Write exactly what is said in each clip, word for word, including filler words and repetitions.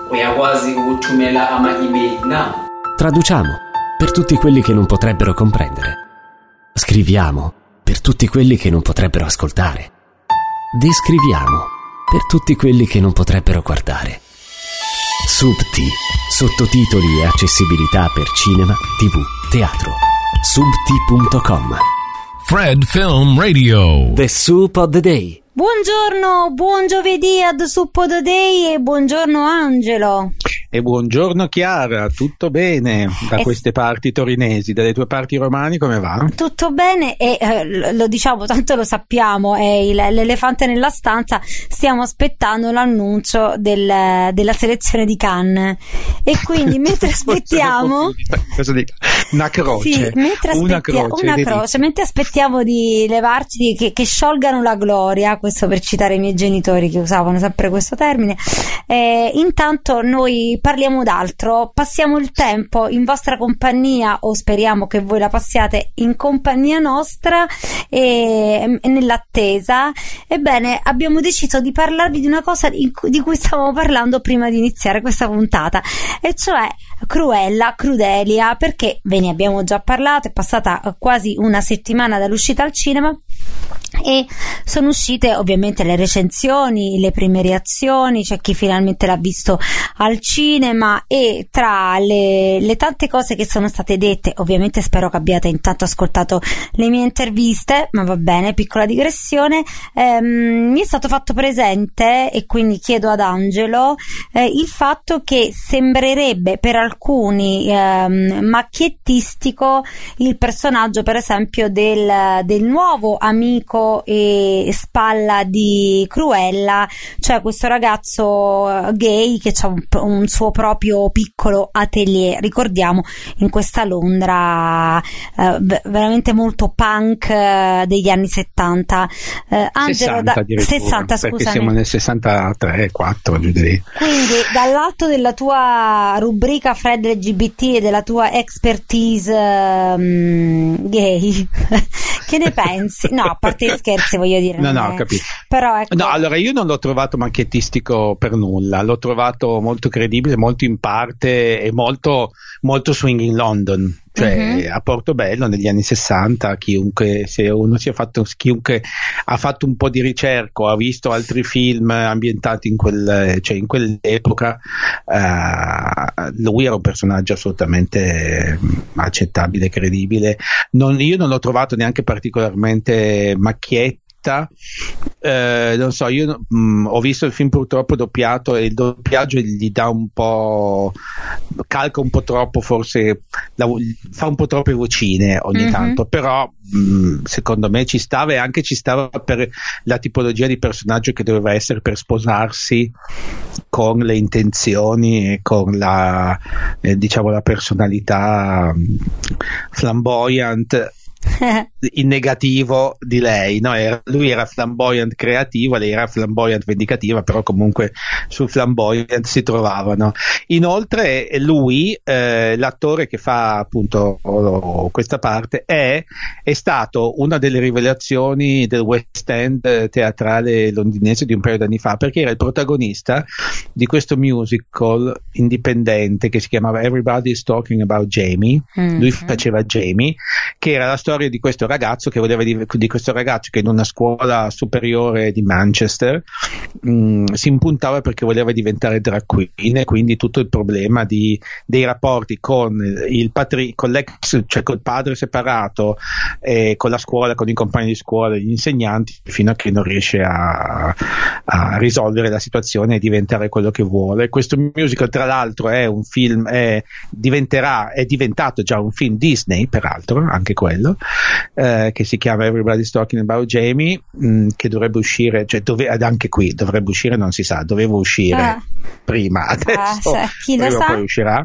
uyakwazi ukuthumela ama-email na? Traduciamo per tutti quelli che non potrebbero comprendere. Scriviamo per tutti quelli che non potrebbero ascoltare. Descriviamo per tutti quelli che non potrebbero guardare. Subti, sottotitoli e accessibilità per cinema, tv, teatro. Subti punto com. Fred Film Radio. The Soup of the Day. Buongiorno, buon giovedì a The Soup of the Day e buongiorno Angelo. E buongiorno Chiara, tutto bene da e queste parti torinesi, dalle tue parti romane come va? Tutto bene e eh, lo diciamo, tanto lo sappiamo, è il, l'elefante nella stanza, stiamo aspettando l'annuncio del, della selezione di Cannes e quindi mentre aspettiamo cosa dico? Una croce, sì, mentre una aspettia- croce, una croce mentre aspettiamo di levarci, di, che, che sciolgano la gloria, questo per citare i miei genitori che usavano sempre questo termine, eh, intanto noi parliamo d'altro, passiamo il tempo in vostra compagnia o speriamo che voi la passiate in compagnia nostra e, e nell'attesa. Ebbene, abbiamo deciso di parlarvi di una cosa di cui stavamo parlando prima di iniziare questa puntata, e cioè Cruella, Crudelia, perché ve ne abbiamo già parlato, è passata quasi una settimana dall'uscita al cinema e sono uscite ovviamente le recensioni, le prime reazioni, c'è chi finalmente l'ha visto al cinema e tra le, le tante cose che sono state dette, ovviamente spero che abbiate intanto ascoltato le mie interviste, ma va bene, piccola digressione, ehm, mi è stato fatto presente e quindi chiedo ad Angelo eh, il fatto che sembrerebbe per alcuni ehm, macchiettistico il personaggio per esempio del, del nuovo amico e spalla di Cruella, cioè questo ragazzo gay che ha un, un suo proprio piccolo atelier, ricordiamo in questa Londra eh, veramente molto punk eh, degli anni settanta. eh, Angelo, sessanta, da, sessanta perché scusami, siamo nel sessantatré quattro giù di lì. Quindi dall'alto della tua rubrica Fred L G B T e della tua expertise um, gay che ne pensi? No, a parte scherzi, voglio dire. No, no, è... ho capito. Però ecco... No, allora io non l'ho trovato macchiettistico per nulla, l'ho trovato molto credibile, molto in parte e molto, molto swing in London. Cioè uh-huh. a Portobello negli anni sessanta chiunque, se uno si è fatto, chiunque ha fatto un po' di ricerca, ha visto altri film ambientati in quel, cioè in quell'epoca, uh, lui era un personaggio assolutamente accettabile, credibile. Non, io non l'ho trovato neanche particolarmente macchietto. Eh, non so, io mh, ho visto il film purtroppo doppiato e il doppiaggio gli dà un po', calca un po' troppo, forse la, fa un po' troppe vocine ogni mm-hmm. tanto, però mh, secondo me ci stava, e anche ci stava per la tipologia di personaggio che doveva essere per sposarsi con le intenzioni e con la eh, diciamo la personalità flamboyant in negativo di lei, no? Era, lui era flamboyant creativo, lei era flamboyant vendicativa, però comunque sul flamboyant si trovavano. Inoltre lui, eh, l'attore che fa appunto oh, questa parte è, è stato una delle rivelazioni del West End teatrale londinese di un paio d'anni fa, perché era il protagonista di questo musical indipendente che si chiamava Everybody's Talking About Jamie. Mm-hmm. Lui faceva Jamie, che era la storia di questo ragazzo che voleva di, di questo ragazzo che in una scuola superiore di Manchester mh, si impuntava perché voleva diventare drag queen, e quindi tutto il problema di, dei rapporti con il patri, con l'ex, cioè col padre separato, e con la scuola, con i compagni di scuola, gli insegnanti, fino a che non riesce a, a risolvere la situazione e diventare quello che vuole. Questo musical tra l'altro è un film, è, diventerà, è diventato già un film Disney, peraltro anche quello, Eh, che si chiama Everybody's Talking About Jamie, mh, che dovrebbe uscire, cioè dove, anche qui dovrebbe uscire, non si sa, doveva uscire ah. prima, adesso ah, chi lo sa? Poi uscirà,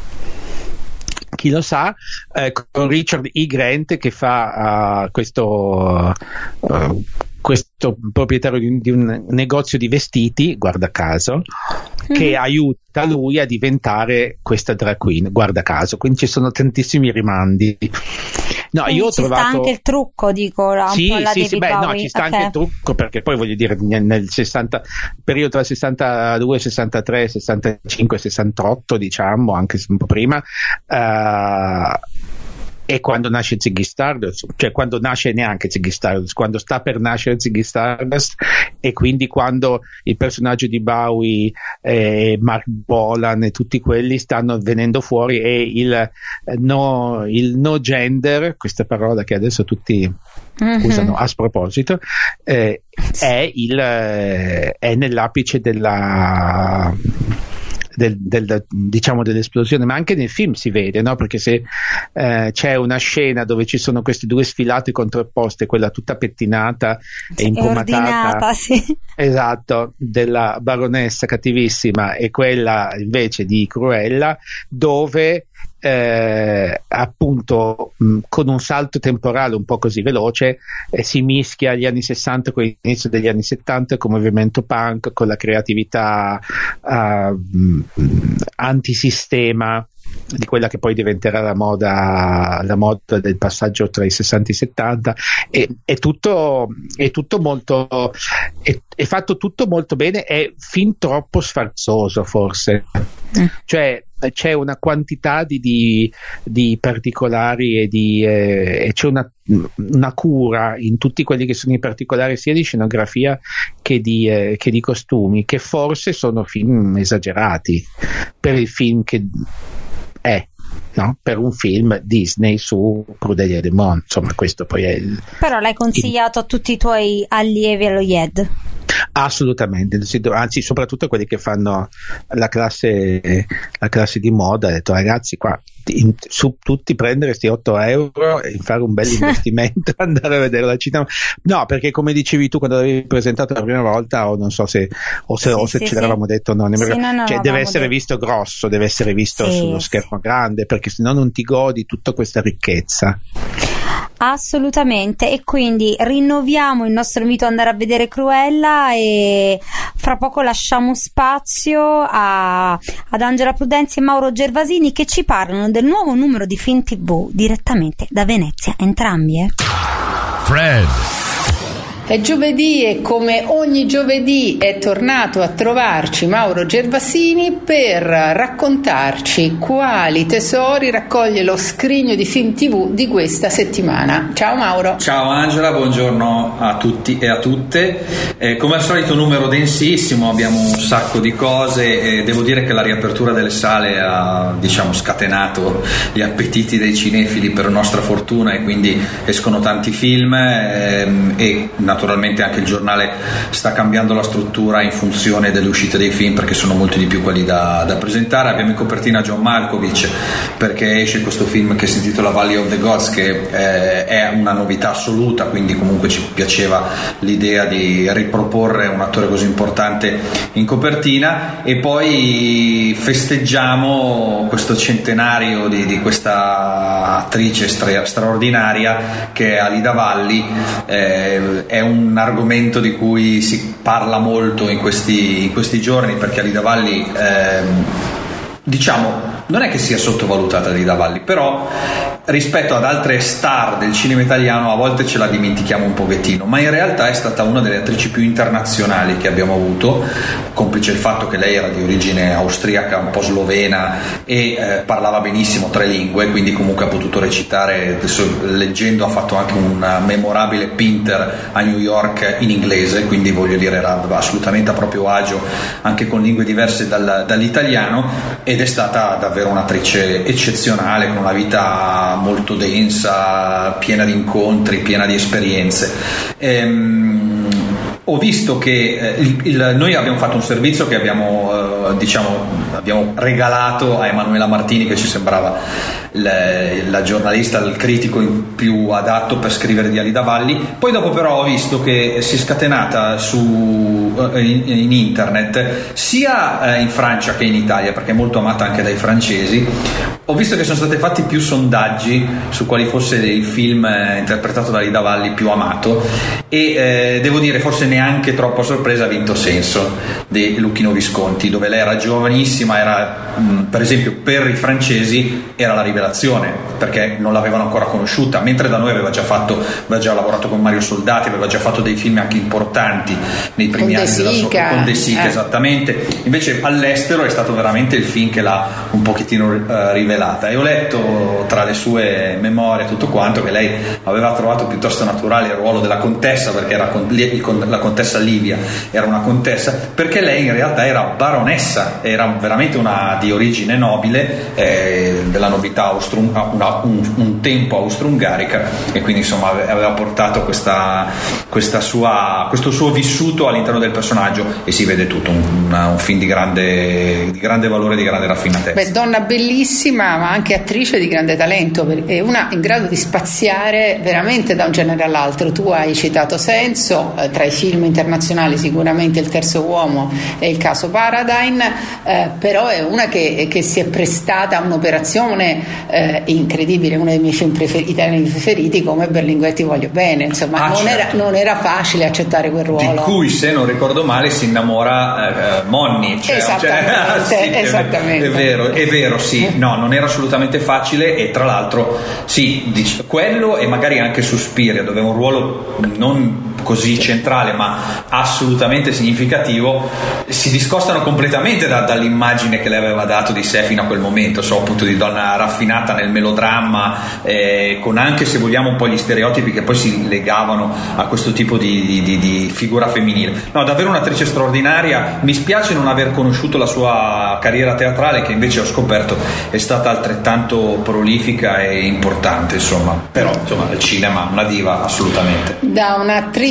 chi lo sa, eh, con Richard E. Grant che fa uh, questo uh, questo proprietario di un, di un negozio di vestiti, guarda caso, mm-hmm. che aiuta lui a diventare questa drag queen, guarda caso, quindi ci sono tantissimi rimandi. No, Quindi io ho ci trovato... sta anche il trucco, dico, un sì, po' alla sì, David sì, beh, Bowie. no, ci sta Okay. anche il trucco, perché poi voglio dire, nel, nel sessanta, periodo tra sessantadue, sessantatré, sessantacinque, sessantotto, diciamo, anche se un po' prima, uh, e quando nasce Ziggy Stardust, cioè quando nasce neanche Ziggy Stardust, quando sta per nascere Ziggy Stardust, e quindi quando il personaggio di Bowie, eh, Mark Bolan e tutti quelli stanno venendo fuori, e il, eh, no, il no gender, questa parola che adesso tutti mm-hmm. usano a sproposito, eh, è, il, eh, è nell'apice della... Del, del, diciamo dell'esplosione, ma anche nel film si vede, no? Perché se eh, c'è una scena dove ci sono queste due sfilate contrapposte, quella tutta pettinata e impomatata, ordinata, sì. Esatto, della baronessa cattivissima, e quella invece di Cruella, dove eh, appunto mh, con un salto temporale un po' così veloce eh, si mischia gli anni sessanta con l'inizio degli anni settanta, con il movimento punk, con la creatività uh, mh, antisistema di quella che poi diventerà la moda, la moda del passaggio tra i sessanta e i settanta. E, è tutto, è tutto molto, è, è fatto tutto molto bene, è fin troppo sfarzoso forse, mm. cioè c'è una quantità di, di, di particolari e, di, eh, e c'è una, una cura in tutti quelli che sono i particolari, sia di scenografia che di, eh, che di costumi, che forse sono film esagerati per il film che è, no? Per un film Disney su Crudelia de Mon, insomma, questo poi è il... Però l'hai consigliato il... a tutti i tuoi allievi allo I E D? Assolutamente, anzi soprattutto quelli che fanno la classe, la classe di moda. Ho detto, ragazzi, qua in, su tutti prendere questi otto euro e fare un bel investimento, andare a vedere la cinema. No, perché come dicevi tu quando l'avevi presentato la prima volta, o non so se o se, sì, o se sì, ce l'avevamo sì. detto, no, sì, no, no, cioè deve essere detto. visto grosso, deve essere visto sì, sullo schermo grande, perché sennò non ti godi tutta questa ricchezza. Assolutamente, e quindi rinnoviamo il nostro invito ad andare a vedere Cruella, e fra poco lasciamo spazio a, ad Angela Prudenzi e Mauro Gervasini, che ci parlano del nuovo numero di Film tivù direttamente da Venezia, entrambi. Eh? Fred. È giovedì e come ogni giovedì è tornato a trovarci Mauro Gervasini per raccontarci quali tesori raccoglie lo scrigno di Film tivù di questa settimana. Ciao Mauro. Ciao Angela, buongiorno a tutti e a tutte. Eh, come al solito numero densissimo, abbiamo un sacco di cose e devo dire che la riapertura delle sale ha, diciamo, scatenato gli appetiti dei cinefili per nostra fortuna, e quindi escono tanti film ehm, e naturalmente anche il giornale sta cambiando la struttura in funzione delle uscite dei film, perché sono molti di più quelli da, da presentare. Abbiamo in copertina John Malkovich, perché esce questo film che si intitola Valley of the Gods, che eh, è una novità assoluta, quindi comunque ci piaceva l'idea di riproporre un attore così importante in copertina. E poi festeggiamo questo centenario di, di questa attrice stra- straordinaria che è Alida Valli. eh, è un argomento di cui si parla molto in questi, in questi giorni, perché Alida Valli ehm, diciamo non è che sia sottovalutata Alida Valli, però rispetto ad altre star del cinema italiano a volte ce la dimentichiamo un pochettino, ma in realtà è stata una delle attrici più internazionali che abbiamo avuto, complice il fatto che lei era di origine austriaca, un po' slovena, e eh, parlava benissimo tre lingue, quindi comunque ha potuto recitare. Adesso leggendo ha fatto anche un memorabile Pinter a New York in inglese, quindi voglio dire era assolutamente a proprio agio anche con lingue diverse dal, dall'italiano, ed è stata davvero un'attrice eccezionale, con una vita molto densa, piena di incontri, piena di esperienze. Ehm, ho visto che eh, il, il, noi abbiamo fatto un servizio che abbiamo eh, diciamo abbiamo regalato a Emanuela Martini, che ci sembrava le, la giornalista, il critico più adatto per scrivere di Alida Valli. Poi dopo però ho visto che si è scatenata su eh, in, in internet, sia eh, in Francia che in Italia, perché è molto amata anche dai francesi, ho visto che sono stati fatti più sondaggi su quali fosse il film eh, interpretato da Ida Valli più amato, e eh, devo dire forse neanche troppo a sorpresa ha vinto Senso di Luchino Visconti, dove lei era giovanissima, era mh, per esempio per i francesi era la rivelazione, perché non l'avevano ancora conosciuta, mentre da noi aveva già fatto, aveva già lavorato con Mario Soldati, aveva già fatto dei film anche importanti nei primi con anni De della sua, con De Sica, eh. esattamente. Invece all'estero è stato veramente il film che l'ha un pochettino uh, rivelata, e ho letto tra le sue memorie tutto quanto che lei aveva trovato piuttosto naturale il ruolo della contessa, perché era con, la contessa Livia era una contessa, perché lei in realtà era baronessa, era veramente una di origine nobile, eh, della nobiltà austro, una, un, un tempo austro-ungarica, e quindi insomma aveva portato questa, questa sua, questo suo vissuto all'interno del personaggio, e si vede tutto un, una, un film di grande, di grande valore, di grande raffinatezza. Beh, donna bellissima, ma anche attrice di grande talento, è una in grado di spaziare veramente da un genere all'altro. Tu hai citato Senso, eh, tra i film internazionali sicuramente Il terzo uomo e Il caso Paradigm, eh, però è una che, che si è prestata a un'operazione eh, incredibile, uno dei miei film preferiti, italiani preferiti, come Berlinguer ti voglio bene, insomma. Ah, non, certo. era, non era facile accettare quel ruolo, di cui, se non ricordo male, si innamora eh, Monni, cioè, esattamente, cioè, sì, esattamente. È, è vero, è vero, sì, no, non era assolutamente facile, e tra l'altro sì, dic- quello e magari anche Suspiria, dove un ruolo non così centrale ma assolutamente significativo, si discostano completamente da, dall'immagine che le aveva dato di sé fino a quel momento, so, appunto di donna raffinata nel melodramma, eh, con anche, se vogliamo, un po' gli stereotipi che poi si legavano a questo tipo di, di, di, di figura femminile. No, davvero un'attrice straordinaria. Mi spiace non aver conosciuto la sua carriera teatrale, che invece ho scoperto è stata altrettanto prolifica e importante, insomma. Però insomma il cinema, una diva assolutamente. Da un'attrice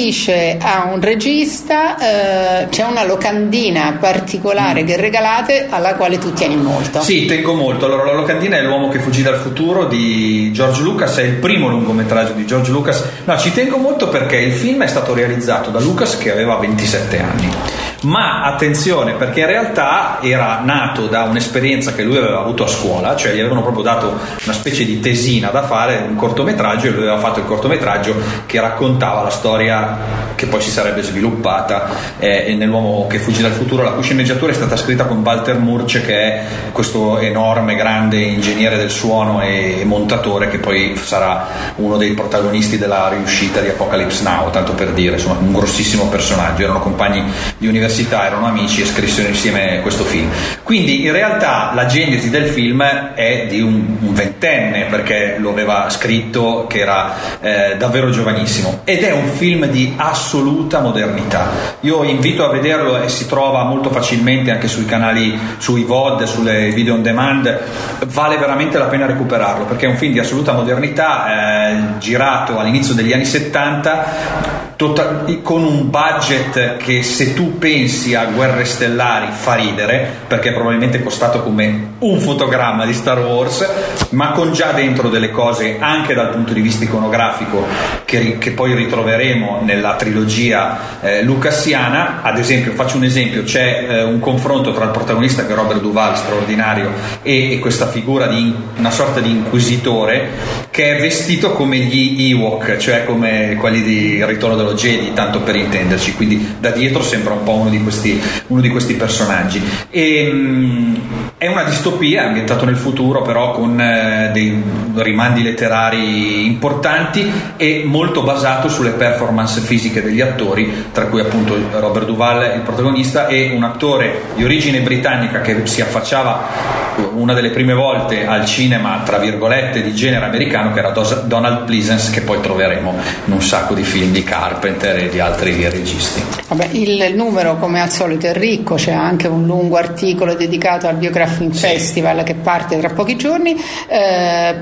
a un regista, eh, c'è una locandina particolare mm. che regalate, alla quale tu tieni molto. Sì, tengo molto. Allora, la locandina è L'uomo che fuggì dal futuro di George Lucas, è il primo lungometraggio di George Lucas. No, ci tengo molto perché il film è stato realizzato da Lucas che aveva ventisette anni. Ma attenzione, perché in realtà era nato da un'esperienza che lui aveva avuto a scuola, cioè gli avevano proprio dato una specie di tesina da fare, un cortometraggio, e lui aveva fatto il cortometraggio che raccontava la storia che poi si sarebbe sviluppata eh, nell'uomo che fuggì dal futuro, la cui sceneggiatura è stata scritta con Walter Murch, che è questo enorme, grande ingegnere del suono e montatore, che poi sarà uno dei protagonisti della riuscita di Apocalypse Now, tanto per dire, insomma, un grossissimo personaggio. Erano compagni di università, erano amici e scrissero insieme questo film. Quindi in realtà la genesi del film è di un, un ventenne, perché lo aveva scritto che era eh, davvero giovanissimo, ed è un film di assoluta modernità. Io invito a vederlo, e si trova molto facilmente anche sui canali, sui V O D, sulle video on demand. Vale veramente la pena recuperarlo, perché è un film di assoluta modernità, eh, girato all'inizio degli anni settanta, tota- con un budget che, se tu pensi a Guerre Stellari, fa ridere, perché è probabilmente costato come un fotogramma di Star Wars, ma con già dentro delle cose anche dal punto di vista iconografico che, che poi ritroveremo nella trilogia eh, lucassiana. Ad esempio, faccio un esempio, c'è eh, un confronto tra il protagonista, che è Robert Duvall, straordinario, e, e questa figura di una sorta di inquisitore che è vestito come gli Ewok, cioè come quelli di Ritorno dello Jedi, tanto per intenderci, quindi da dietro sembra un po' uno di questi, uno di questi personaggi. E, mh, è una distopia, ambientato nel futuro, però con eh, dei rimandi letterari importanti e molto basato sulle performance fisiche degli attori, tra cui appunto Robert Duvall, il protagonista, e un attore di origine britannica che si affacciava una delle prime volte al cinema, tra virgolette, di genere americano, che era Donald Pleasence, che poi troveremo in un sacco di film di Carpenter e di altri registi. Vabbè, il numero, come al solito, è ricco, c'è anche un lungo articolo dedicato al Biography sì. Festival, che parte tra pochi giorni, eh,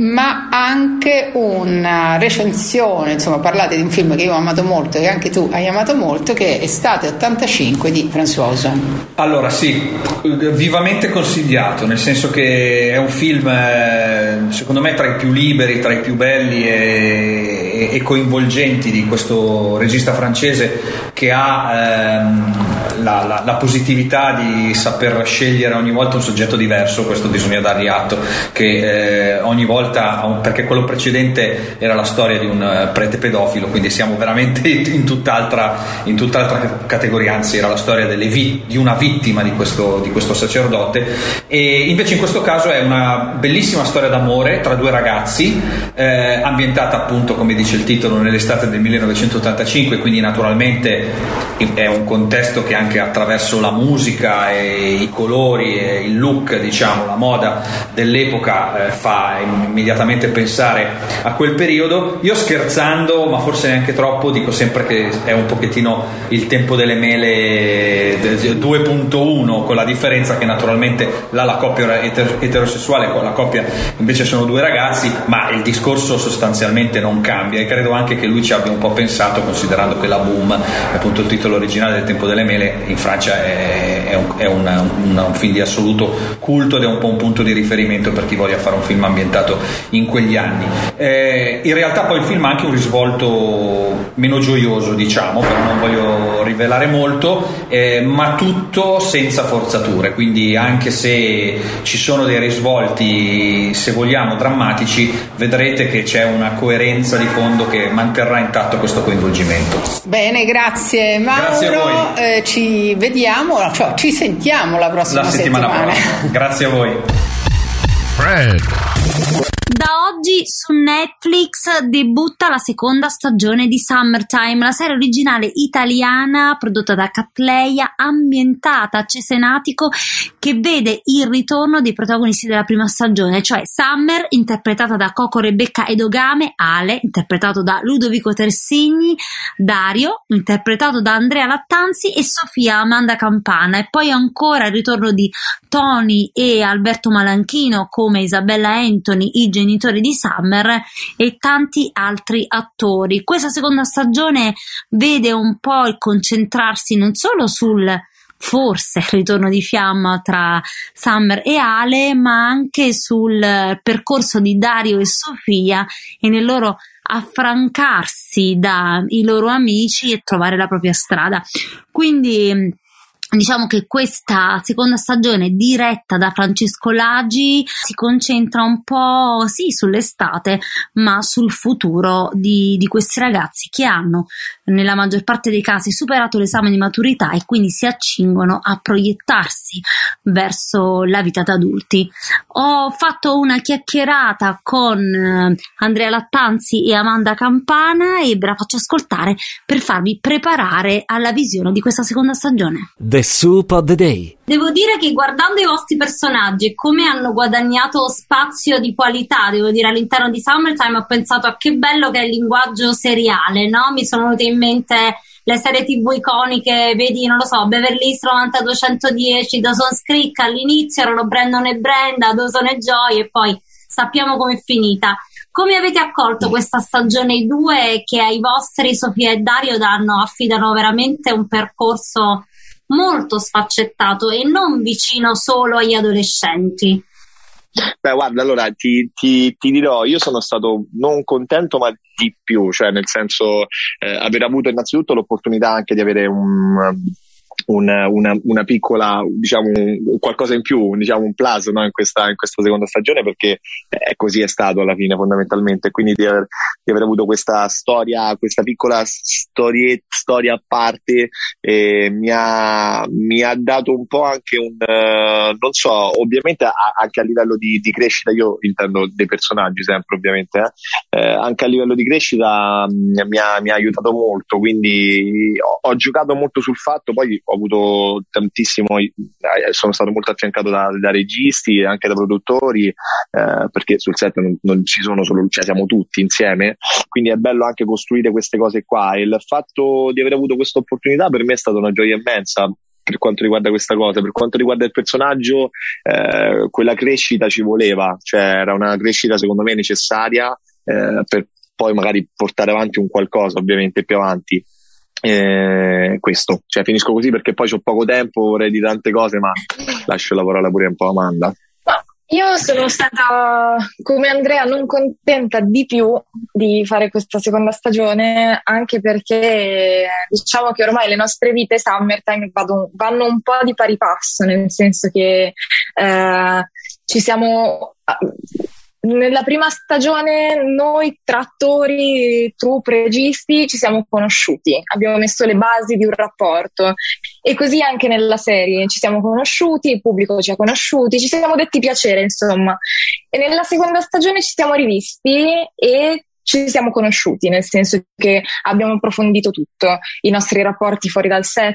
ma anche una recensione, insomma, parlate di un film che io ho amato molto, che anche tu hai amato molto, che è Estate ottantacinque di François Ozon. Allora sì, vivamente consigliato, nel senso che è un film eh, secondo me tra i più liberi, tra i più belli e, e coinvolgenti di questo regista francese, che ha ehm, la, la, la positività di saper scegliere ogni volta un soggetto diverso, questo bisogna dargli atto, che eh, ogni volta, perché quello precedente era la storia di un prete pedofilo, quindi siamo veramente in tutt'altra, in tutt'altra categoria, anzi era la storia delle vi- di una vittima di questo, di questo sacerdote, e invece in questo caso è una bellissima storia d'amore tra due ragazzi, eh, ambientata appunto, come dice il titolo, nell'estate del millenovecentottantacinque, quindi naturalmente è un contesto che anche attraverso la musica e i colori e il look, diciamo, la moda dell'epoca, eh, fa immediatamente pensare a quel periodo. Io, scherzando, ma forse neanche troppo, dico sempre che è un pochettino il tempo delle mele due punto uno, con la differenza che naturalmente là la coppia eter- eterosessuale, con la coppia invece sono due ragazzi, ma il discorso sostanzialmente non cambia, e credo anche che lui ci abbia un po' pensato, considerando che la Boom, appunto il titolo originale del Tempo delle Mele, in Francia è, è, un, è una, un, un film di assoluto culto ed è un po' un punto di riferimento per chi voglia fare un film ambientato in quegli anni. Eh, in realtà poi il film ha anche un risvolto meno gioioso, diciamo, però non voglio rivelare molto, eh, ma tutto senza forzature, quindi anche se ci sono dei risvolti, se vogliamo, drammatici, vedrete che c'è una coerenza di fondo che manterrà intatto questo coinvolgimento. Bene, grazie Mauro. Grazie a voi. Eh, ci vediamo, cioè ci sentiamo la prossima la settimana, settimana. prossima. Grazie a voi. Fred. Da oggi su Netflix debutta la seconda stagione di Summertime, la serie originale italiana prodotta da Catleya, ambientata a Cesenatico, che vede il ritorno dei protagonisti della prima stagione, cioè Summer, interpretata da Coco Rebecca Edogame, Ale, interpretato da Ludovico Tersigni, Dario, interpretato da Andrea Lattanzi, e Sofia Amanda Campana, e poi ancora il ritorno di Tony e Alberto Malanchino come Isabella Anthony, i genitori di Summer, e tanti altri attori. Questa seconda stagione vede un po' il concentrarsi non solo sul forse ritorno di fiamma tra Summer e Ale, ma anche sul percorso di Dario e Sofia e nel loro affrancarsi dai loro amici e trovare la propria strada. Quindi diciamo che questa seconda stagione, diretta da Francesco Lagi, si concentra un po' sì sull'estate, ma sul futuro di, di questi ragazzi che hanno nella maggior parte dei casi superato l'esame di maturità e quindi si accingono a proiettarsi verso la vita da adulti. Ho fatto una chiacchierata con Andrea Lattanzi e Amanda Campana e ve la faccio ascoltare per farvi preparare alla visione di questa seconda stagione. The Soup of the Day. Devo dire che guardando i vostri personaggi e come hanno guadagnato spazio di qualità, devo dire, all'interno di Summertime, ho pensato a che bello che è il linguaggio seriale, no? Mi sono venute in mente le serie tv iconiche, vedi, non lo so, Beverly Hills novantaduecentodieci, Dawson's Creek, all'inizio erano Brandon e Brenda, Dawson e Joy, e poi sappiamo com'è finita. Come avete accolto questa stagione due che ai vostri Sofia e Dario danno, affidano veramente un percorso molto sfaccettato e non vicino solo agli adolescenti? Beh, guarda, allora ti, ti, ti dirò, io sono stato non contento, ma di più, cioè nel senso eh, aver avuto innanzitutto l'opportunità anche di avere un Una, una, una piccola, diciamo, un, qualcosa in più, diciamo un plus, no? in, questa, in questa seconda stagione, perché è così è stato alla fine fondamentalmente, quindi di aver, di aver avuto questa storia, questa piccola storie, storia a parte, eh, mi, ha, mi ha dato un po' anche un, uh, non so, ovviamente a, anche a livello di, di crescita, io intendo dei personaggi sempre ovviamente, eh, eh, anche a livello di crescita mh, mi, ha, mi ha aiutato molto, quindi ho, ho giocato molto sul fatto, poi ho avuto tantissimo, sono stato molto affiancato da, da registi e anche da produttori, eh, perché sul set non, non ci sono solo, cioè siamo tutti insieme, quindi è bello anche costruire queste cose qua, e il fatto di aver avuto questa opportunità per me è stata una gioia immensa per quanto riguarda questa cosa. Per quanto riguarda il personaggio, eh, quella crescita ci voleva, cioè era una crescita secondo me necessaria, eh, per poi magari portare avanti un qualcosa ovviamente più avanti. Eh, questo, cioè finisco così perché poi c'ho poco tempo, vorrei dire tante cose, ma lascio la parola pure un po' a Amanda. Io sono stata, come Andrea, non contenta di più di fare questa seconda stagione, anche perché diciamo che ormai le nostre vite Summertime vado, vanno un po' di pari passo, nel senso che eh, ci siamo... Nella prima stagione noi trattori, troupe, registi ci siamo conosciuti, abbiamo messo le basi di un rapporto e così anche nella serie ci siamo conosciuti, il pubblico ci ha conosciuti, ci siamo detti piacere insomma, e nella seconda stagione ci siamo rivisti e ci siamo conosciuti, nel senso che abbiamo approfondito tutto, i nostri rapporti fuori dal set,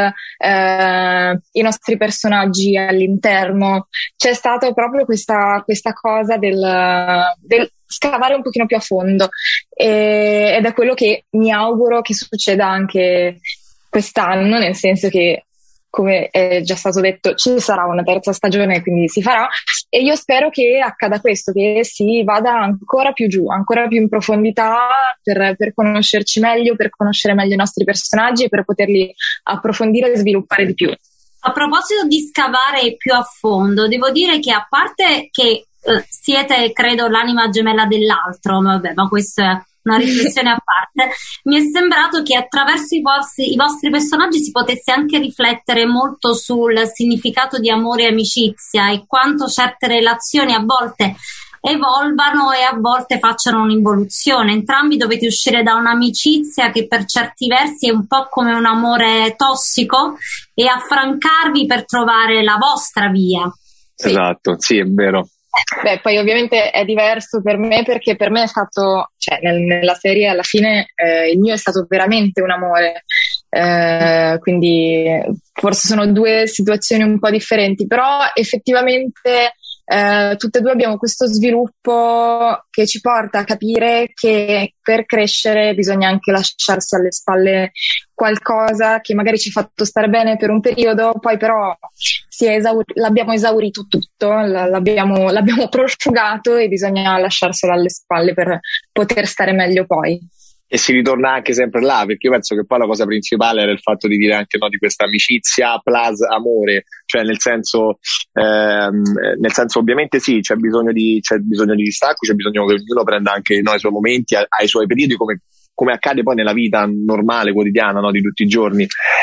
eh, i nostri personaggi all'interno. C'è stata proprio questa, questa cosa del, del scavare un pochino più a fondo e, ed è quello che mi auguro che succeda anche quest'anno, nel senso che, come è già stato detto, ci sarà una terza stagione, quindi si farà, e io spero che accada questo, che si vada ancora più giù, ancora più in profondità per, per conoscerci meglio, per conoscere meglio i nostri personaggi e per poterli approfondire e sviluppare di più. A proposito di scavare più a fondo, devo dire che a parte che eh, siete, credo, l'anima gemella dell'altro, vabbè, ma questo è una riflessione a parte, mi è sembrato che attraverso i vostri, i vostri personaggi si potesse anche riflettere molto sul significato di amore e amicizia e quanto certe relazioni a volte evolvano e a volte facciano un'involuzione. Entrambi dovete uscire da un'amicizia che per certi versi è un po' come un amore tossico e affrancarvi per trovare la vostra via. Sì. Esatto, sì, è vero. Beh, poi ovviamente è diverso per me, perché per me è stato, cioè nel, nella serie alla fine eh, il mio è stato veramente un amore, eh, quindi forse sono due situazioni un po' differenti, però effettivamente eh, tutte e due abbiamo questo sviluppo che ci porta a capire che per crescere bisogna anche lasciarsi alle spalle qualcosa che magari ci ha fatto stare bene per un periodo, poi però si è esaur- l'abbiamo esaurito tutto, l'abbiamo, l'abbiamo prosciugato e bisogna lasciarselo alle spalle per poter stare meglio poi. E si ritorna anche sempre là, perché io penso che poi la cosa principale era il fatto di dire anche no di questa amicizia plus amore, cioè nel senso ehm, nel senso ovviamente sì, c'è bisogno di c'è bisogno di distacco, c'è bisogno che ognuno prenda anche no, i suoi momenti, ha, ha i suoi periodi, come come accade poi nella vita normale, quotidiana, no, di tutti i giorni.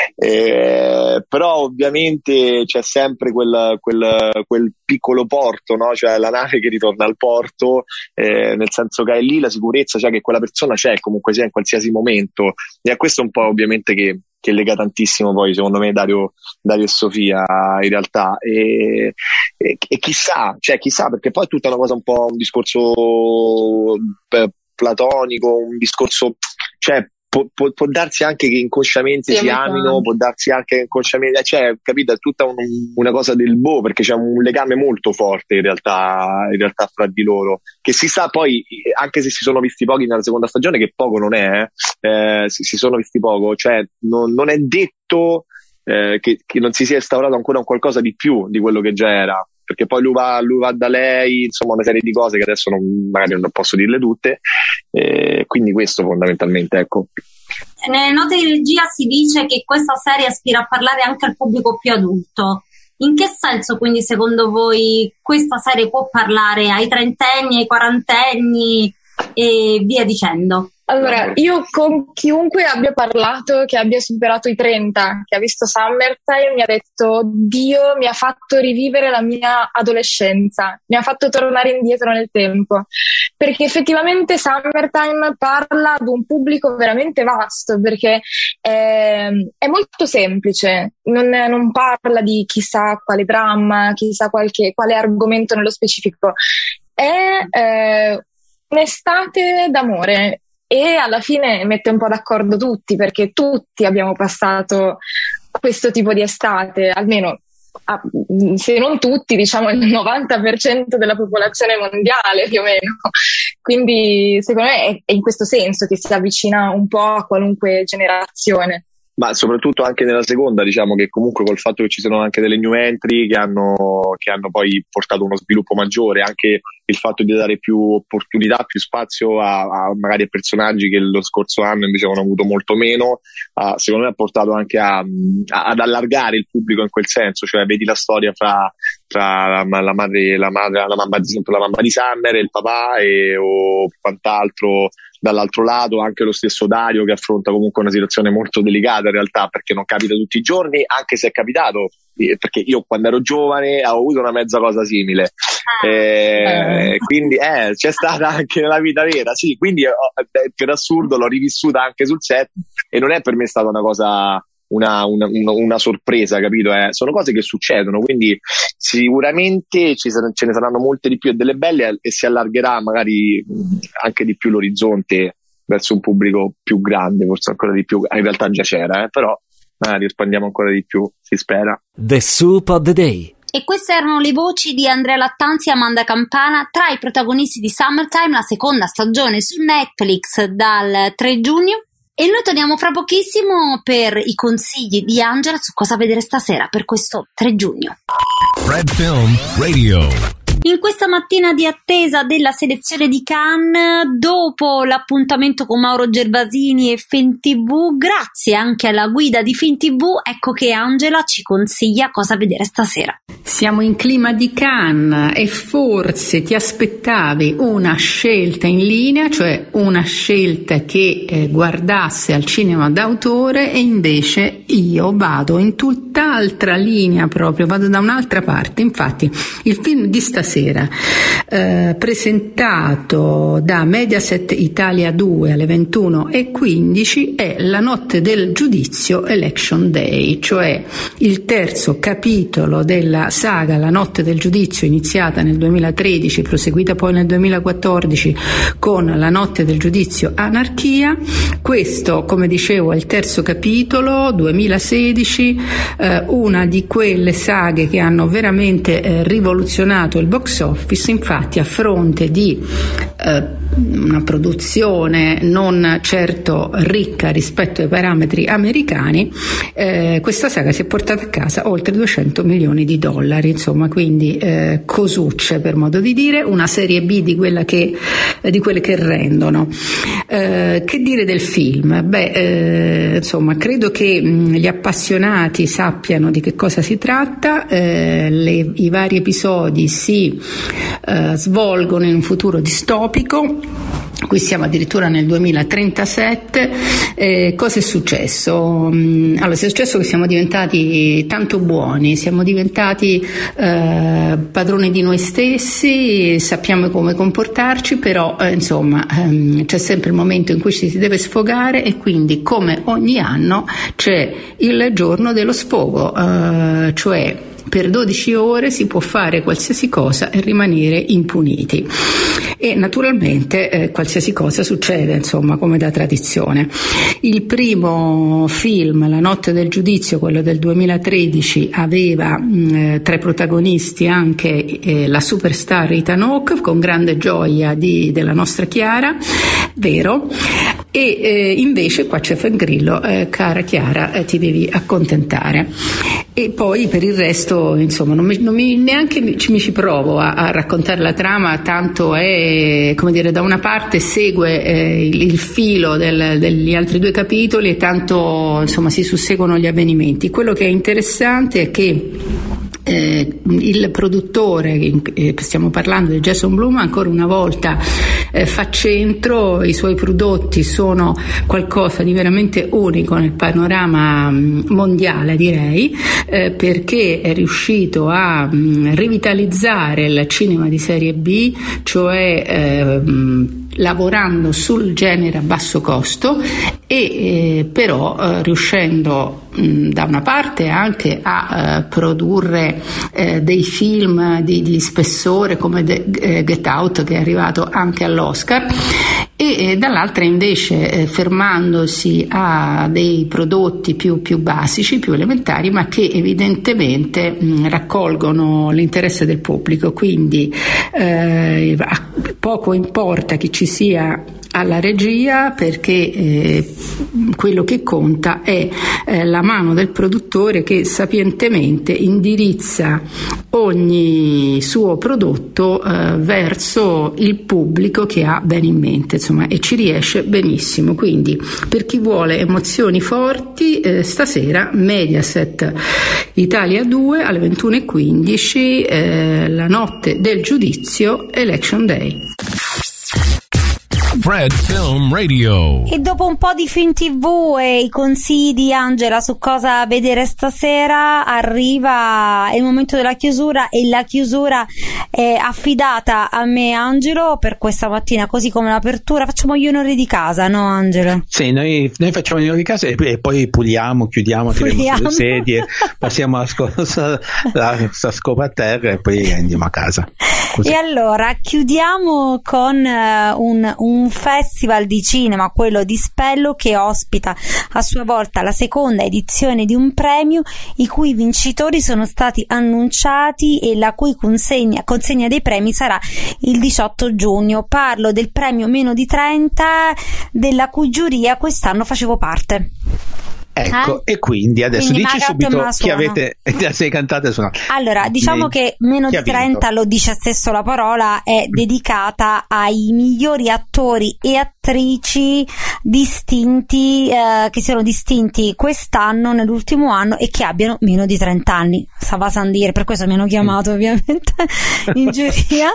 Eh, però ovviamente c'è sempre quel, quel, quel piccolo porto, no? Cioè la nave che ritorna al porto, eh, nel senso che è lì la sicurezza, cioè che quella persona c'è comunque sia in qualsiasi momento, e a questo è un po' ovviamente che, che lega tantissimo poi secondo me Dario, Dario e Sofia in realtà, e, e, e chissà, cioè chissà, perché poi è tutta una cosa un po' un discorso per, platonico, un discorso, cioè può, può, può darsi anche che inconsciamente sì, si amino, può darsi anche che inconsciamente, cioè capito, è tutta un, una cosa del boh, perché c'è un legame molto forte in realtà in realtà fra di loro, che si sa poi, anche se si sono visti pochi nella seconda stagione, che poco non è, eh, si, si sono visti poco, cioè non, non è detto eh, che, che non si sia instaurato ancora un qualcosa di più di quello che già era, perché poi lui va, lui va da lei, insomma una serie di cose che adesso non, magari non posso dirle tutte, eh, quindi questo fondamentalmente, ecco. Nelle note di regia si dice che questa serie aspira a parlare anche al pubblico più adulto. In che senso quindi secondo voi questa serie può parlare ai trentenni, ai quarantenni e via dicendo? Allora, io con chiunque abbia parlato, che abbia superato i trenta, che ha visto Summertime, mi ha detto: Dio, mi ha fatto rivivere la mia adolescenza, mi ha fatto tornare indietro nel tempo, perché effettivamente Summertime parla ad un pubblico veramente vasto, perché è, è molto semplice, non, non parla di chissà quale dramma, chissà qualche, quale argomento nello specifico, è eh, un'estate d'amore. E alla fine mette un po' d'accordo tutti, perché tutti abbiamo passato questo tipo di estate, almeno se non tutti, diciamo il novanta per cento della popolazione mondiale più o meno. Quindi secondo me è in questo senso che si avvicina un po' a qualunque generazione. ma soprattutto anche nella seconda, diciamo che comunque col fatto che ci sono anche delle new entry che hanno, che hanno poi portato uno sviluppo maggiore, anche il fatto di dare più opportunità, più spazio a, a magari a personaggi che lo scorso anno invece avevano avuto molto meno, uh, secondo me ha portato anche a, a, ad allargare il pubblico in quel senso, cioè vedi la storia fra, fra la, la madre, la madre, la mamma, ad esempio la mamma di Summer e il papà e o quant'altro. Dall'altro lato anche lo stesso Dario che affronta comunque una situazione molto delicata in realtà, perché non capita tutti i giorni, anche se è capitato, perché io quando ero giovane avevo avuto una mezza cosa simile, ah, eh, eh. quindi eh, c'è stata anche nella vita vera, sì, quindi eh, per assurdo l'ho rivissuta anche sul set e non è per me stata una cosa Una, una, una, una sorpresa, capito? Eh? Sono cose che succedono, quindi sicuramente ci sar- ce ne saranno molte di più e delle belle, e si allargherà magari anche di più l'orizzonte verso un pubblico più grande, forse ancora di più. In realtà già c'era, eh? Però magari espandiamo ancora di più, si spera. The Soup of the Day. E queste erano le voci di Andrea Lattanzi e Amanda Campana, tra i protagonisti di Summertime, la seconda stagione su Netflix dal tre giugno. E noi torniamo fra pochissimo per i consigli di Angela su cosa vedere stasera per questo tre giugno. Red Film Radio. In questa mattina di attesa della selezione di Cannes, dopo l'appuntamento con Mauro Gervasini e FilmTV, grazie anche alla guida di FilmTV, ecco che Angela ci consiglia cosa vedere stasera. Siamo in clima di Cannes e forse ti aspettavi una scelta in linea, cioè una scelta che eh, guardasse al cinema d'autore, e invece io vado in tutt'altra linea proprio, vado da un'altra parte. Infatti il film di stasera eh, presentato da Mediaset Italia due alle ventuno e quindici è La notte del giudizio Election Day, cioè il terzo capitolo della saga La notte del giudizio, iniziata nel duemilatredici, proseguita poi nel duemilaquattordici con La notte del giudizio Anarchia. Questo, come dicevo, è il terzo capitolo, duemilasedici, eh, una di quelle saghe che hanno veramente eh, rivoluzionato il box office. Infatti, a fronte di eh, una produzione non certo ricca rispetto ai parametri americani, eh, questa saga si è portata a casa oltre duecento milioni di dollari, insomma, quindi eh, cosucce, per modo di dire, una serie B di quella che eh, di quelle che rendono. Eh, che dire del film? Beh, eh, insomma, credo che mh, gli appassionati sappiano di che cosa si tratta. Eh, le, i vari episodi si eh, svolgono in un futuro distopico. Qui siamo addirittura nel duemilatrentasette. Eh, cosa è successo? Allora, è successo che siamo diventati tanto buoni, siamo diventati eh, padroni di noi stessi, sappiamo come comportarci, però eh, insomma ehm, c'è sempre il momento in cui ci si deve sfogare, e quindi, come ogni anno, c'è il giorno dello sfogo, eh, cioè per dodici ore si può fare qualsiasi cosa e rimanere impuniti, e naturalmente eh, qualsiasi cosa succede, insomma, come da tradizione. Il primo film, La notte del giudizio, quello del duemilatredici, aveva mh, tra i protagonisti anche eh, la superstar Ethan Hawke, con grande gioia di, della nostra Chiara, vero? E eh, invece qua c'è Fangrillo, eh, cara Chiara, eh, ti devi accontentare. E poi per il resto, insomma, non mi, non mi neanche mi ci, mi ci provo a, a raccontare la trama, tanto è, come dire, da una parte segue eh, il, il filo del, degli altri due capitoli, e tanto, insomma, si susseguono gli avvenimenti. Quello che è interessante è che Eh, il produttore, eh, stiamo parlando di Jason Blum, ancora una volta eh, fa centro, i suoi prodotti sono qualcosa di veramente unico nel panorama mh, mondiale, direi, eh, perché è riuscito a mh, rivitalizzare il cinema di serie B, cioè eh, mh, lavorando sul genere a basso costo, e eh, però eh, riuscendo mh, da una parte anche a eh, produrre eh, dei film di, di spessore come The, eh, Get Out, che è arrivato anche all'Oscar, e eh, dall'altra invece eh, fermandosi a dei prodotti più, più basici, più elementari, ma che evidentemente mh, raccolgono l'interesse del pubblico. Quindi eh, poco importa chi ci sia alla regia, perché eh, quello che conta è eh, la mano del produttore che sapientemente indirizza ogni suo prodotto eh, verso il pubblico che ha bene in mente, insomma, e ci riesce benissimo. Quindi per chi vuole emozioni forti, eh, stasera Mediaset Italia due alle ventuno e quindici, eh, la notte del giudizio, Election Day. Fred Film Radio. E dopo un po' di film tivù e i consigli di Angela su cosa vedere stasera, arriva il momento della chiusura, e la chiusura è affidata a me, Angelo, per questa mattina, così come l'apertura. Facciamo gli onori di casa, no Angelo? Sì, noi, noi facciamo gli onori di casa e, e poi puliamo, chiudiamo, tiriamo sulle sedie, passiamo la, sco- la, la scopa a terra e poi andiamo a casa. Così. E allora chiudiamo con uh, un, un festival di cinema, quello di Spello, che ospita a sua volta la seconda edizione di un premio i cui vincitori sono stati annunciati e la cui consegna, consegna dei premi sarà il diciotto giugno. Parlo del premio Meno di trenta, della cui giuria quest'anno facevo parte. Ecco, eh? E quindi adesso quindi dici subito chi avete, sei cantate e suonate. Allora, diciamo Chi, che Meno di trenta, lo dice stesso la parola, è dedicata ai migliori attori e attrici distinti, eh, che siano distinti quest'anno, nell'ultimo anno, e che abbiano meno di trenta anni. Stava a dire, per questo mi hanno chiamato ovviamente in giuria.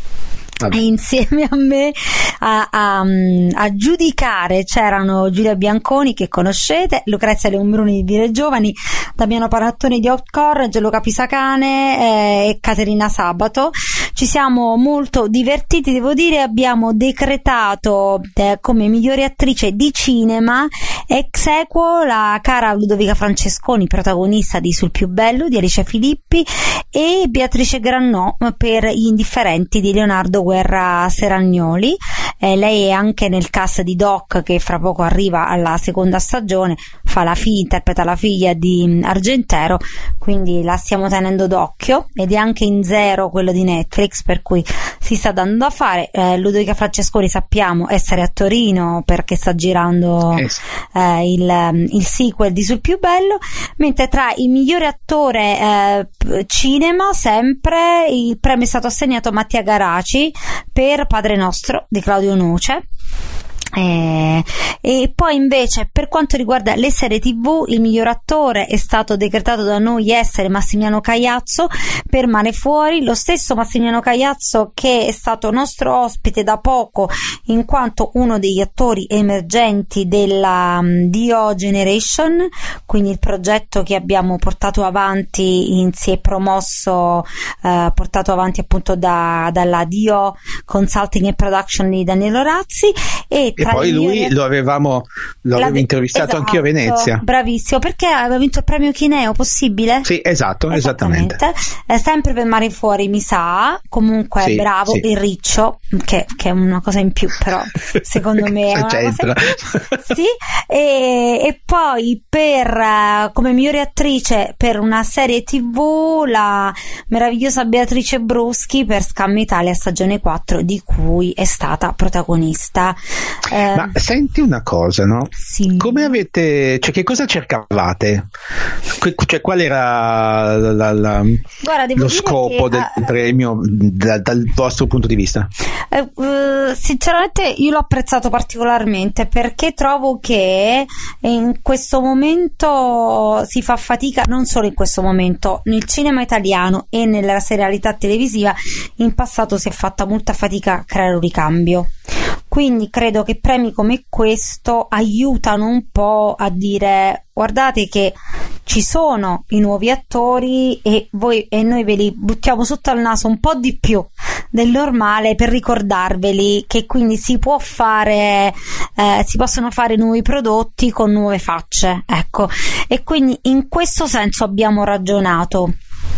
E insieme a me a, a, a giudicare c'erano Giulia Bianconi, che conoscete, Lucrezia Leombruni di Dire Giovani, Damiano Parattoni di Outcore, Gianluca Pisacane eh, e Caterina Sabato. Ci siamo molto divertiti, devo dire. Abbiamo decretato eh, come migliore attrice di cinema ex equo la cara Ludovica Francesconi, protagonista di Sul più bello di Alicia Filippi, e Beatrice Grannò per Gli indifferenti di Leonardo Guerra Seragnoli. Eh, lei è anche nel cast di Doc, che fra poco arriva alla seconda stagione, fa la figlia, interpreta la figlia di Argentero, quindi la stiamo tenendo d'occhio, ed è anche in Zero, quello di Netflix, per cui si sta dando da fare. eh, Ludovica Francesconi sappiamo essere a Torino perché sta girando eh, il, il sequel di Sul più bello, mentre tra il migliore attore eh, cinema sempre il premio è stato assegnato a Mattia Garaci per Padre Nostro di Claudio Noce. Eh, e poi invece per quanto riguarda le serie tv, il miglior attore è stato decretato da noi essere Massimiliano Cagliazzo per Mare Fuori, lo stesso Massimiliano Cagliazzo che è stato nostro ospite da poco, in quanto uno degli attori emergenti della um, D O Generation, quindi il progetto che abbiamo portato avanti in, si è promosso eh, portato avanti appunto da, dalla D O Consulting e Production di Daniele Razzi. E E poi lui migliori... lo avevamo lo avevo intervistato esatto, anch'io a Venezia. Bravissimo, perché aveva vinto il premio Chineo, possibile? Sì, esatto, esattamente. esattamente. Eh, sempre per Mare Fuori, mi sa. Comunque sì, bravo, sì. il Riccio, che, che è una cosa in più, però secondo me è una cosa in più. Sì. E, e poi per uh, come migliore attrice per una serie tv, la meravigliosa Beatrice Bruschi per Scammo Italia stagione quattro, di cui è stata protagonista. Eh, Ma senti una cosa, no? Sì. Come avete, cioè che cosa cercavate? Que- cioè qual era la, la, Guarda, devo lo dire scopo che, del uh, premio da, dal vostro punto di vista? Eh, uh, sinceramente io l'ho apprezzato particolarmente, perché trovo che in questo momento si fa fatica, non solo in questo momento, nel cinema italiano e nella serialità televisiva in passato si è fatta molta fatica a creare un ricambio. Quindi credo che premi come questo aiutano un po' a dire: guardate che ci sono i nuovi attori e voi e noi ve li buttiamo sotto al naso un po' di più del normale per ricordarveli che quindi si può fare eh, si possono fare nuovi prodotti con nuove facce, ecco. E quindi in questo senso abbiamo ragionato.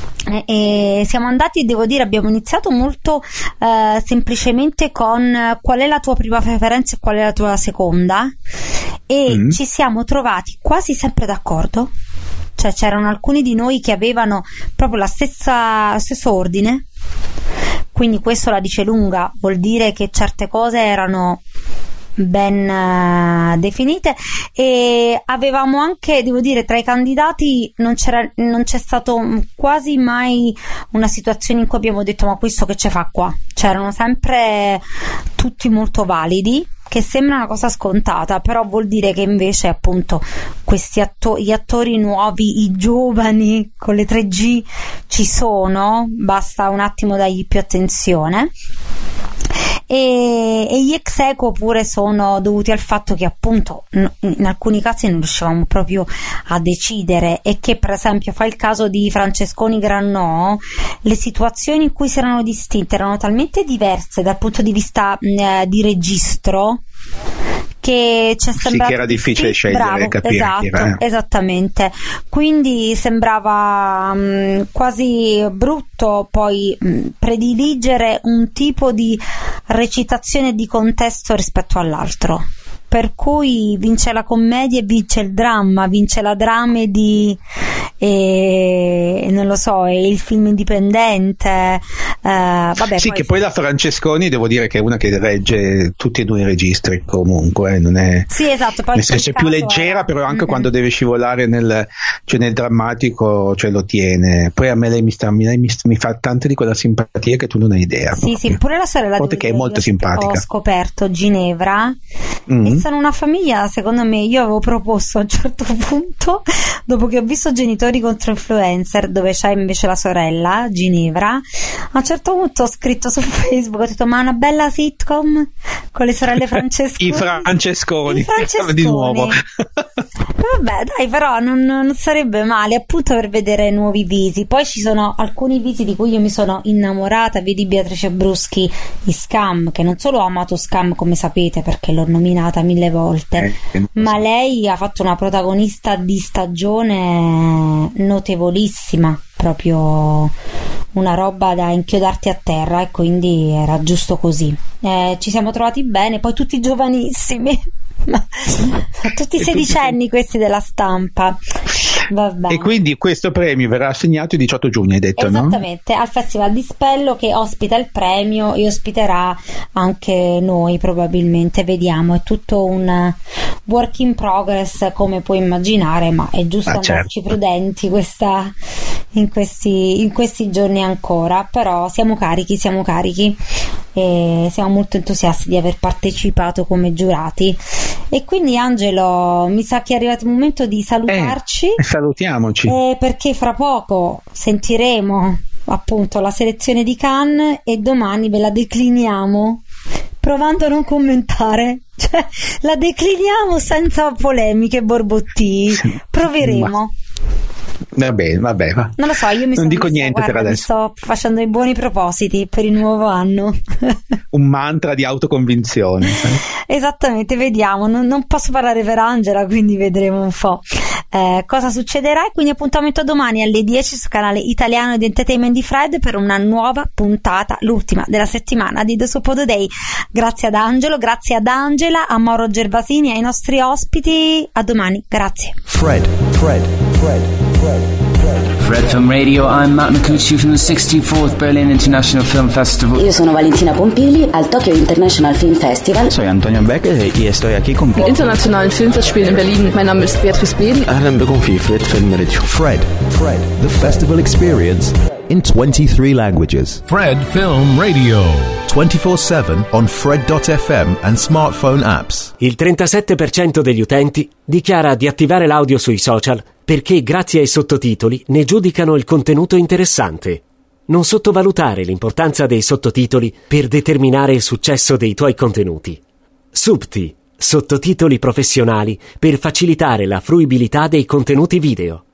E siamo andati, devo dire, abbiamo iniziato molto eh, semplicemente con qual è la tua prima preferenza e qual è la tua seconda, e mm. ci siamo trovati quasi sempre d'accordo, cioè c'erano alcuni di noi che avevano proprio la stessa, lo stesso ordine, quindi questo la dice lunga, vuol dire che certe cose erano ben uh, definite, e avevamo anche, devo dire, tra i candidati non c'era, non c'è stato quasi mai una situazione in cui abbiamo detto ma questo che ci fa qua, c'erano sempre tutti molto validi, che sembra una cosa scontata, però vuol dire che invece appunto questi atto- gli attori nuovi, i giovani con le tre G ci sono, basta un attimo dargli più attenzione. E, e gli ex equo pure sono dovuti al fatto che appunto in alcuni casi non riuscivamo proprio a decidere, e che per esempio fa il caso di Francesconi Grannò, le situazioni in cui si erano distinte erano talmente diverse dal punto di vista eh, di registro che c'è sembrato, sì, che era difficile sì, scegliere, bravo, capire esatto, chi era. Esattamente, quindi sembrava mh, quasi brutto poi mh, prediligere un tipo di recitazione di contesto rispetto all'altro, per cui vince la commedia e vince il dramma, vince la dramedy e non lo so, è il film indipendente, eh, vabbè, sì, poi... che poi la Francesconi devo dire che è una che regge tutti e due i registri comunque, non è, sì, esatto, poi nel senso è più leggera è... però anche mm-hmm. quando deve scivolare nel, cioè nel drammatico, cioè lo tiene. Poi a me lei mi, sta, mi, mi, mi fa tante di quella simpatia che tu non hai idea. Sì, proprio. Sì, pure la sorella di che è molto simpatica. Ho scoperto Ginevra mm-hmm. e sono una famiglia, secondo me. Io avevo proposto a un certo punto, dopo che ho visto Genitori contro Influencer, dove c'è invece la sorella Ginevra, a un certo punto ho scritto su Facebook, ho detto ma una bella sitcom con le sorelle Francesconi. I Francesconi, I Francesconi. Di nuovo. Vabbè, dai, però non, non sarebbe male, appunto, per vedere nuovi visi. Poi ci sono alcuni visi di cui io mi sono innamorata, vedi Beatrice Bruschi in Scam, che non solo ho amato Scam, come sapete, perché l'ho nominata mille volte, eh, ma lei ha fatto una protagonista di stagione notevolissima, proprio una roba da inchiodarti a terra, e quindi era giusto così. Eh, ci siamo trovati bene, poi tutti giovanissimi, ma tutti sedicenni questi della Stampa. Vabbè. E quindi questo premio verrà assegnato il diciotto giugno, hai detto, esattamente, no? Al Festival di Spello, che ospita il premio e ospiterà anche noi probabilmente, vediamo, è tutto un work in progress, come puoi immaginare, ma è giusto ah, andarci certo. prudenti questa, in, questi, in questi giorni ancora, però siamo carichi, siamo carichi e siamo molto entusiasti di aver partecipato come giurati. E quindi Angelo, mi sa che è arrivato il momento di salutarci. Eh, salutiamoci. Eh, perché fra poco sentiremo appunto la selezione di Cannes e domani ve la decliniamo provando a non commentare, cioè la decliniamo senza polemiche e borbottii. Proveremo. Ma... Va bene, vabbè, va. Non lo so, io mi non sono dico messa, niente guarda, per adesso. Mi sto facendo i buoni propositi per il nuovo anno. Un mantra di autoconvinzione. Esattamente, vediamo. Non, non posso parlare per Angela, quindi vedremo un po' eh, cosa succederà. E quindi appuntamento domani alle dieci sul canale italiano di Entertainment di Fred per una nuova puntata, l'ultima della settimana di The Sopodo Day. Grazie ad Angelo, grazie ad Angela, a Mauro Gervasini, ai nostri ospiti. A domani, grazie. Fred, Fred, Fred, Fred. Fred Film Radio, I'm Matt Micucci from the sixty-fourth Berlin International Film Festival. Io sono Valentina Pompili al Tokyo International Film Festival. Soy Antonio Becker y estoy aquí con el Internationalen Filmfestspiel in Berlin. Mein Name ist Beatrice Beden. أهلا بكم في Fred Film Radio. Fred, Fred, the festival experience in twenty-three languages. Fred Film Radio. twenty-four seven on Fred dot F M and smartphone apps. Il trentasette per cento degli utenti dichiara di attivare l'audio sui social perché grazie ai sottotitoli ne giudicano il contenuto interessante. Non sottovalutare l'importanza dei sottotitoli per determinare il successo dei tuoi contenuti. Subti, sottotitoli professionali per facilitare la fruibilità dei contenuti video.